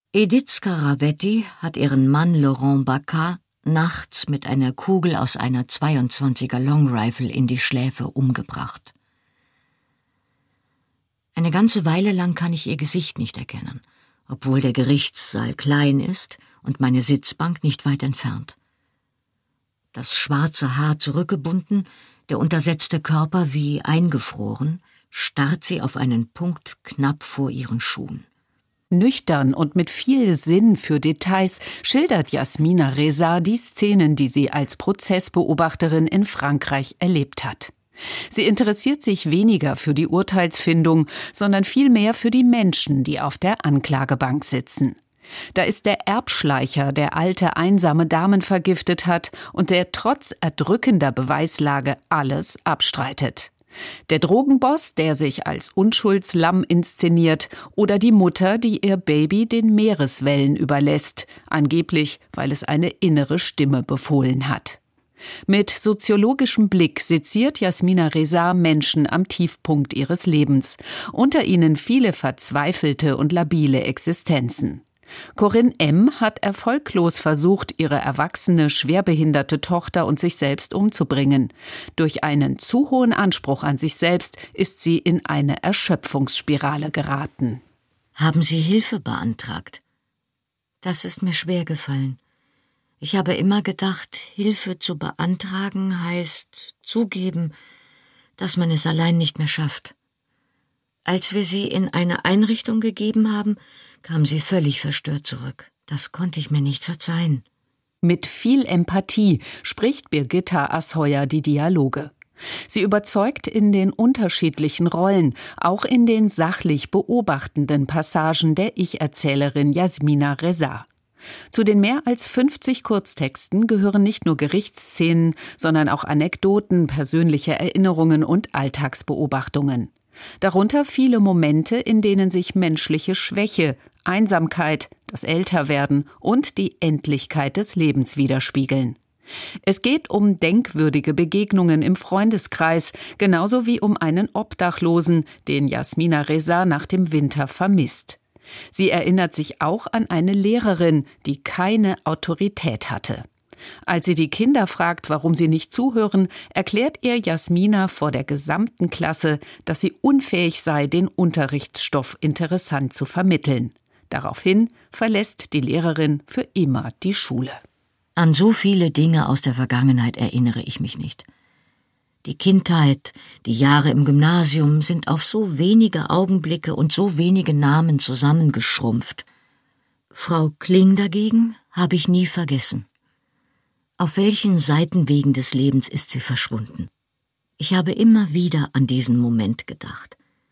Edith Scaravetti hat ihren Mann Laurent Bacquat nachts mit einer Kugel aus einer 22er Long Rifle in die Schläfe umgebracht. Eine ganze Weile lang kann ich ihr Gesicht nicht erkennen, obwohl der Gerichtssaal klein ist und meine Sitzbank nicht weit entfernt. Das schwarze Haar zurückgebunden, der untersetzte Körper wie eingefroren, starrt sie auf einen Punkt knapp vor ihren Schuhen. Nüchtern und mit viel Sinn für Details schildert Yasmina Reza die Szenen, die sie als Prozessbeobachterin in Frankreich erlebt hat. Sie interessiert sich weniger für die Urteilsfindung, sondern vielmehr für die Menschen, die auf der Anklagebank sitzen. Da ist der Erbschleicher, der alte, einsame Damen vergiftet hat und der trotz erdrückender Beweislage alles abstreitet. Der Drogenboss, der sich als Unschuldslamm inszeniert, oder die Mutter, die ihr Baby den Meereswellen überlässt, angeblich, weil es eine innere Stimme befohlen hat. Mit soziologischem Blick seziert Yasmina Reza Menschen am Tiefpunkt ihres Lebens, unter ihnen viele verzweifelte und labile Existenzen. Corinne M. hat erfolglos versucht, ihre erwachsene, schwerbehinderte Tochter und sich selbst umzubringen. Durch einen zu hohen Anspruch an sich selbst ist sie in eine Erschöpfungsspirale geraten. Haben Sie Hilfe beantragt? Das ist mir schwer gefallen. Ich habe immer gedacht, Hilfe zu beantragen heißt zugeben, dass man es allein nicht mehr schafft. Als wir sie in eine Einrichtung gegeben haben, kam sie völlig verstört zurück. Das konnte ich mir nicht verzeihen. Mit viel Empathie spricht Birgitta Asheuer die Dialoge. Sie überzeugt in den unterschiedlichen Rollen, auch in den sachlich beobachtenden Passagen der Ich-Erzählerin Yasmina Reza. Zu den mehr als 50 Kurztexten gehören nicht nur Gerichtsszenen, sondern auch Anekdoten, persönliche Erinnerungen und Alltagsbeobachtungen. Darunter viele Momente, in denen sich menschliche Schwäche, Einsamkeit, das Älterwerden und die Endlichkeit des Lebens widerspiegeln. Es geht um denkwürdige Begegnungen im Freundeskreis, genauso wie um einen Obdachlosen, den Yasmina Reza nach dem Winter vermisst. Sie erinnert sich auch an eine Lehrerin, die keine Autorität hatte. Als sie die Kinder fragt, warum sie nicht zuhören, erklärt ihr Yasmina vor der gesamten Klasse, dass sie unfähig sei, den Unterrichtsstoff interessant zu vermitteln. Daraufhin verlässt die Lehrerin für immer die Schule. An so viele Dinge aus der Vergangenheit erinnere ich mich nicht. Die Kindheit, die Jahre im Gymnasium sind auf so wenige Augenblicke und so wenige Namen zusammengeschrumpft. Frau Kling dagegen habe ich nie vergessen. Auf welchen Seitenwegen des Lebens ist sie verschwunden? Ich habe immer wieder an diesen Moment gedacht.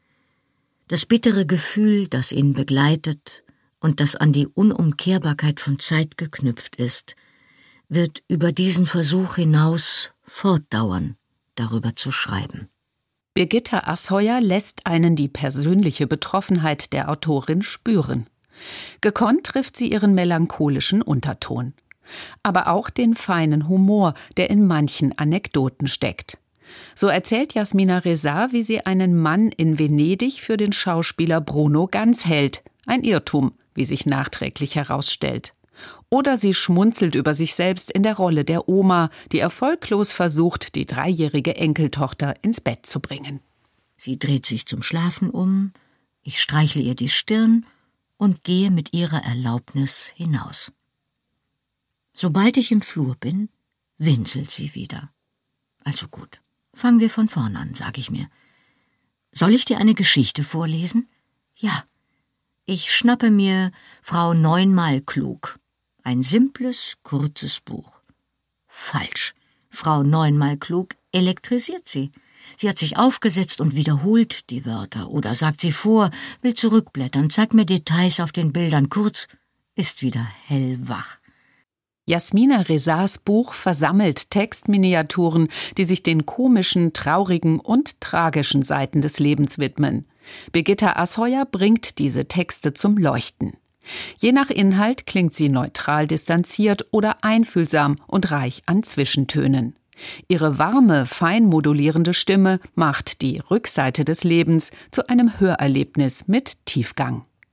Das bittere Gefühl, das ihn begleitet und das an die Unumkehrbarkeit von Zeit geknüpft ist, wird über diesen Versuch hinaus fortdauern, darüber zu schreiben. Birgitta Asheuer lässt einen die persönliche Betroffenheit der Autorin spüren. Gekonnt trifft sie ihren melancholischen Unterton. Aber auch den feinen Humor, der in manchen Anekdoten steckt. So erzählt Yasmina Reza, wie sie einen Mann in Venedig für den Schauspieler Bruno Ganz hält. Ein Irrtum, wie sich nachträglich herausstellt. Oder sie schmunzelt über sich selbst in der Rolle der Oma, die erfolglos versucht, die 3-jährige Enkeltochter ins Bett zu bringen. Sie dreht sich zum Schlafen um, ich streichle ihr die Stirn und gehe mit ihrer Erlaubnis hinaus. Sobald ich im Flur bin, winselt sie wieder. Also gut, fangen wir von vorn an, sag ich mir. Soll ich dir eine Geschichte vorlesen? Ja. Ich schnappe mir Frau Neunmal klug. Ein simples, kurzes Buch. Falsch. Frau Neunmal klug elektrisiert sie. Sie hat sich aufgesetzt und wiederholt die Wörter. Oder sagt sie vor, will zurückblättern, zeigt mir Details auf den Bildern. Kurz, ist wieder hellwach. Yasmina Rezas Buch versammelt Textminiaturen, die sich den komischen, traurigen und tragischen Seiten des Lebens widmen. Birgitta Asheuer bringt diese Texte zum Leuchten. Je nach Inhalt klingt sie neutral distanziert oder einfühlsam und reich an Zwischentönen. Ihre warme, fein modulierende Stimme macht die Rückseite des Lebens zu einem Hörerlebnis mit Tiefgang.